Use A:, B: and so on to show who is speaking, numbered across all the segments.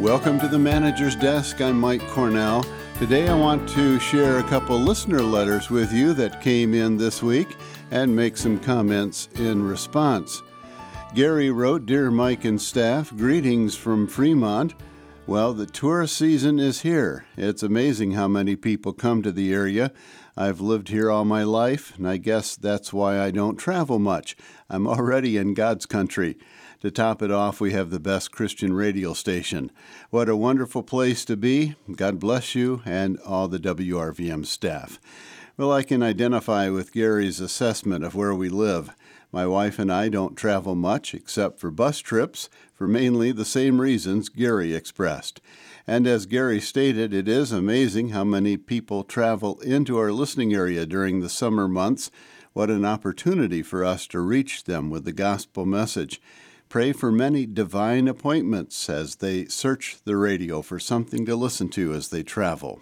A: Welcome to the Manager's Desk. I'm Mike Cornell. Today I want to share a couple listener letters with you that came in this week and make some comments in response. Gary wrote, "Dear Mike and staff, greetings from Fremont. Well, the tourist season is here. It's amazing how many people come to the area. I've lived here all my life, and I guess that's why I don't travel much. I'm already in God's country. To top it off, we have the best Christian radio station. What a wonderful place to be. God bless you and all the WRVM staff." Well, I can identify with Gary's assessment of where we live. My wife and I don't travel much except for bus trips for mainly the same reasons Gary expressed. And as Gary stated, it is amazing how many people travel into our listening area during the summer months. What an opportunity for us to reach them with the gospel message. Pray for many divine appointments as they search the radio for something to listen to as they travel.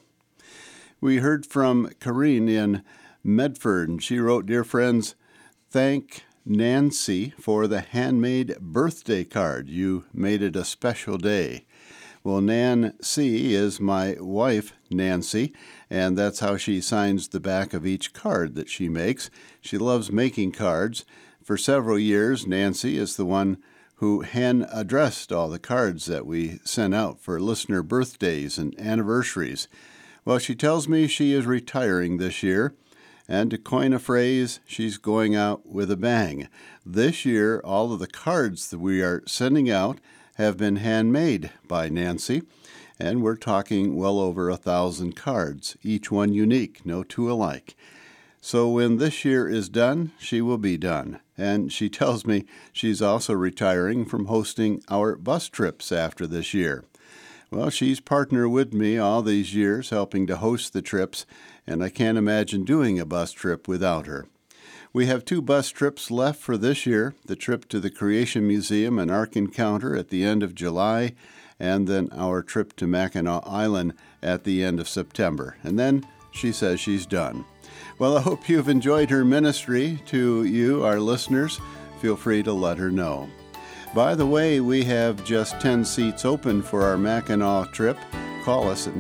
A: We heard from Corrine in Medford, and she wrote, "Dear friends, thank Nancy for the handmade birthday card. You made it a special day." Well, Nancy is my wife, Nancy, and that's how she signs the back of each card that she makes. She loves making cards. For several years, Nancy is the one who hand-addressed all the cards that we sent out for listener birthdays and anniversaries. Well, she tells me she is retiring this year, and to coin a phrase, she's going out with a bang. This year, all of the cards that we are sending out have been handmade by Nancy, and we're talking well over 1,000 cards, each one unique, no two alike. So when this year is done, she will be done. And she tells me she's also retiring from hosting our bus trips after this year. Well, she's partnered with me all these years helping to host the trips, and I can't imagine doing a bus trip without her. We have 2 bus trips left for this year, the trip to the Creation Museum and Ark Encounter at the end of July, and then our trip to Mackinac Island at the end of September. And then she says she's done. Well, I hope you've enjoyed her ministry to you, our listeners. Feel free to let her know. By the way, we have just 10 seats open for our Mackinac trip. Call us at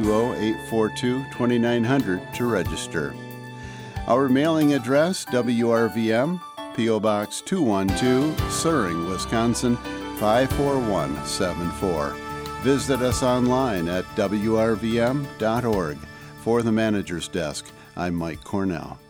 A: 920-842-2900 to register. Our mailing address, WRVM, P.O. Box 212, Suring, Wisconsin, 54174. Visit us online at wrvm.org. For the Manager's Desk, I'm Mike Cornell.